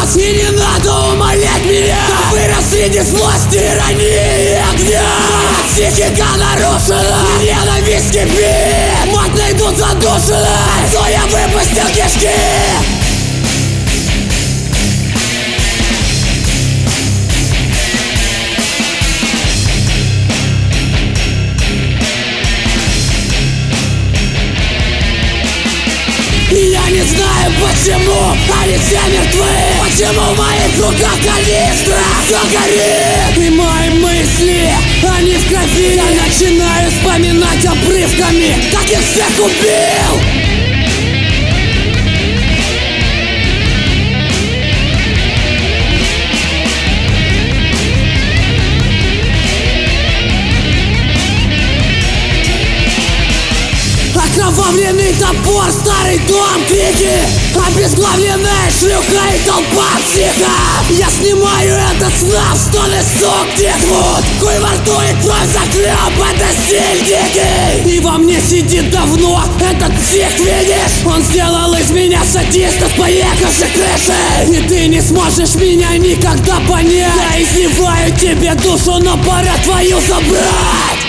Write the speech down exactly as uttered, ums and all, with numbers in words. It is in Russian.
нас, и не надо умолять меня. Я вырос среди злости, иронии и огня. Психика нарушена, и ненависть кипит. Мать найдут задушенной, что я выпустил кишки. Я не знаю почему они все мертвы. Почему в моих руках канистра все горит. И мои мысли, они в крови. Я начинаю вспоминать обрывками, как я всех убил. Окровавленный топор, старый дом, крики, обезглавленная шлюха и толпа психов. Я снимаю этот снав, стоны сук текут. Хуй во рту и кровь захлеб, это стиль дикий. И во мне сидит давно этот псих, видишь? Он сделал из меня садиста с поехавшей крышей. И ты не сможешь меня никогда понять. Я изливаю тебе душу, но пора твою забрать.